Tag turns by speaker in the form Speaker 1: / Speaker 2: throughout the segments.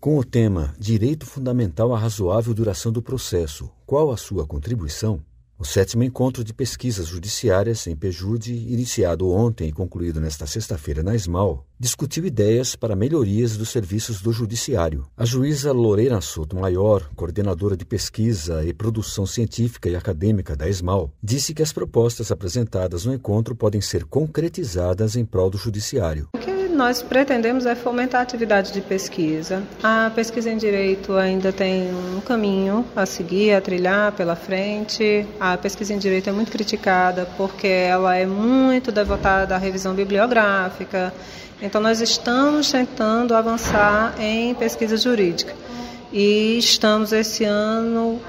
Speaker 1: Com o tema Direito Fundamental à Razoável Duração do Processo, qual a sua contribuição? O 7º Encontro de Pesquisas Judiciárias em PEJUD, iniciado ontem e concluído nesta sexta-feira na ESMAL, discutiu ideias para melhorias dos serviços do Judiciário. A juíza Lorena Sotomayor, coordenadora de pesquisa e produção científica e acadêmica da ESMAL, disse que as propostas apresentadas no encontro podem ser concretizadas em prol do Judiciário.
Speaker 2: Nós pretendemos fomentar a atividade de pesquisa. A pesquisa em direito ainda tem um caminho a seguir, a trilhar pela frente. A pesquisa em direito é muito criticada porque ela é muito devotada à revisão bibliográfica. Então nós estamos tentando avançar em pesquisa jurídica. E estamos esse ano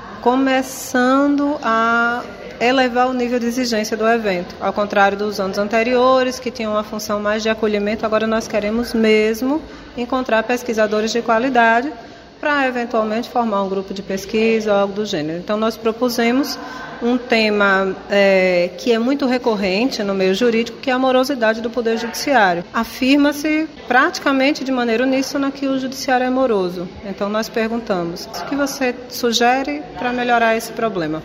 Speaker 2: começando a elevar o nível de exigência do evento. Ao contrário dos anos anteriores, que tinham uma função mais de acolhimento, agora nós queremos mesmo encontrar pesquisadores de qualidade para eventualmente formar um grupo de pesquisa ou algo do gênero. Então nós propusemos um tema que é muito recorrente no meio jurídico, que é a morosidade do Poder Judiciário. Afirma-se praticamente de maneira uníssona que o Judiciário é moroso. Então nós perguntamos, o que você sugere para melhorar esse problema?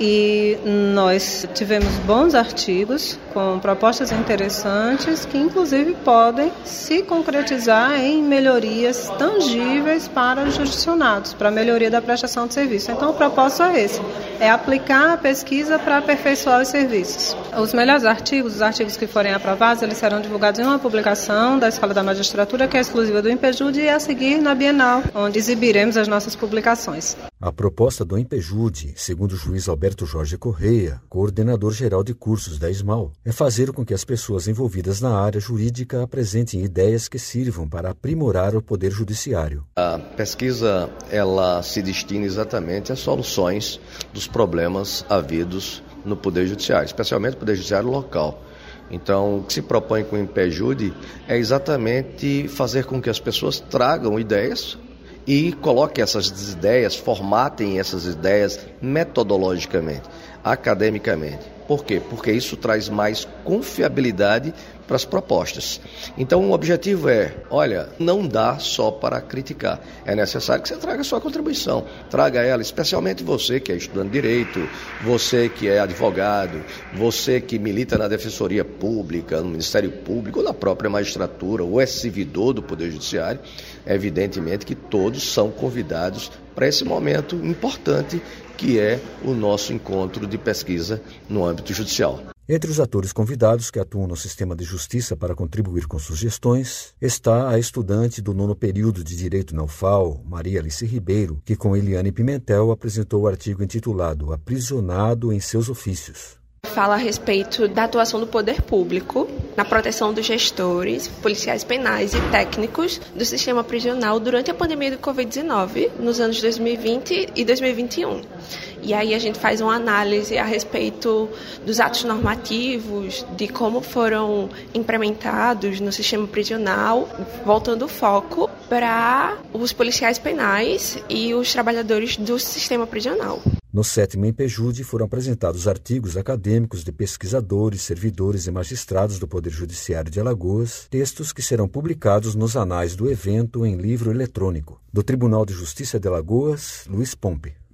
Speaker 2: E nós tivemos bons artigos com propostas interessantes que inclusive podem se concretizar em melhorias tangíveis para os jurisdicionados, para a melhoria da prestação de serviço. Então o propósito é esse, é aplicar a pesquisa para aperfeiçoar os serviços. Os melhores artigos, os artigos que forem aprovados, eles serão divulgados em uma publicação da Escola da Magistratura, que é exclusiva do INPEJUD, e a seguir na Bienal, onde exibiremos as nossas publicações.
Speaker 1: A proposta do INPEJUD, segundo o juiz Alberto Jorge Correia, coordenador-geral de cursos da ESMAL, é fazer com que as pessoas envolvidas na área jurídica apresentem ideias que sirvam para aprimorar o Poder Judiciário.
Speaker 3: A pesquisa, ela se destina exatamente às soluções dos problemas havidos no Poder Judiciário, especialmente no Poder Judiciário local. Então, o que se propõe com o INPEJUD é exatamente fazer com que as pessoas tragam ideias e coloquem essas ideias, formatem essas ideias metodologicamente, academicamente. Por quê? Porque isso traz mais confiabilidade para as propostas. Então o objetivo é, não dá só para criticar, é necessário que você traga a sua contribuição, traga ela, especialmente você que é estudante de direito, você que é advogado, você que milita na Defensoria Pública, no Ministério Público, ou na própria magistratura, ou é servidor do Poder Judiciário. Evidentemente que todos são convidados para esse momento importante que é o nosso encontro de pesquisa no âmbito judicial.
Speaker 1: Entre os atores convidados que atuam no sistema de justiça para contribuir com sugestões, está a estudante do 9º período de Direito na UFAL, Maria Alice Ribeiro, que com Eliane Pimentel apresentou o artigo intitulado Aprisionado em seus ofícios.
Speaker 4: Fala a respeito da atuação do poder público na proteção dos gestores, policiais penais e técnicos do sistema prisional durante a pandemia do Covid-19, nos anos 2020 e 2021. E aí a gente faz uma análise a respeito dos atos normativos, de como foram implementados no sistema prisional, voltando o foco para os policiais penais e os trabalhadores do sistema prisional.
Speaker 1: No 7º INPEJUD foram apresentados artigos acadêmicos de pesquisadores, servidores e magistrados do Poder Judiciário de Alagoas, textos que serão publicados nos anais do evento em livro eletrônico. Do Tribunal de Justiça de Alagoas, Luiz Pompe.